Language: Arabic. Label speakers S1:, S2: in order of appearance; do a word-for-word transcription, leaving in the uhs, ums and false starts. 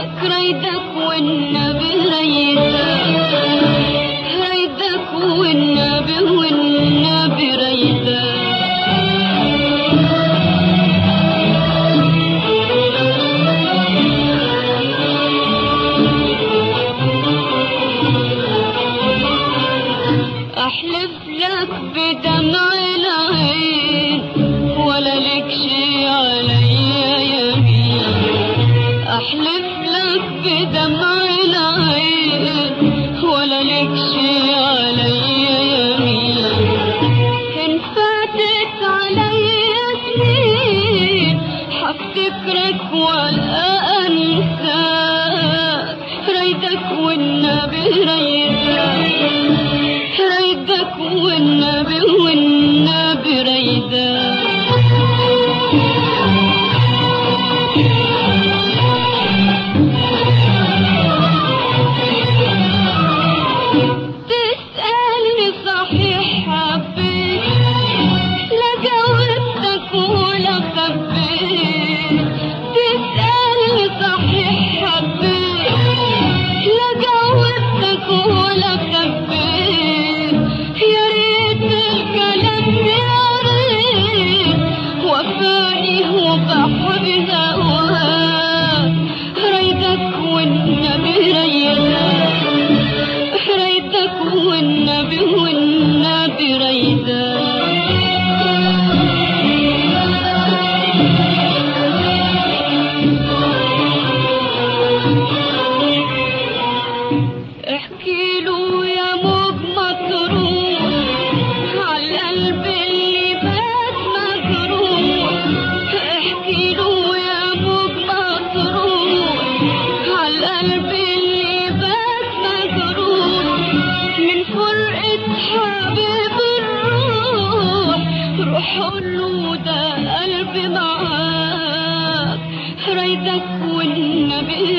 S1: ريدك والنبي ريدك ريدك والنبي والنبي ريدك احلف لك بدمع العين ولا لك شي عليا يمين احلف لك بدمع العين ولا لك شي عليا يمين ان فاتت عليا سنين حفتكرك ولا انساك ريدك والنبي ريدك ريدك والنبي والنبي ريدك تسألني صحيح حبيت لا جاوبتك ولا خبيت تسألني صحيح حبيت لا جاوبتك ولا خبيت يا ريت الكلام يا ريت وفاني وبحب هواك ريدك والنبي ريدك ريدك والنبي والنبي ريدك احكي له يا موج مطروح عالقلب اللي بات مجروح احكي له يا موج مطروح عالقلب اللي بات مجروح من فرقة حبيب الروح روح قوله ده قلبي معاك ريدك والنبي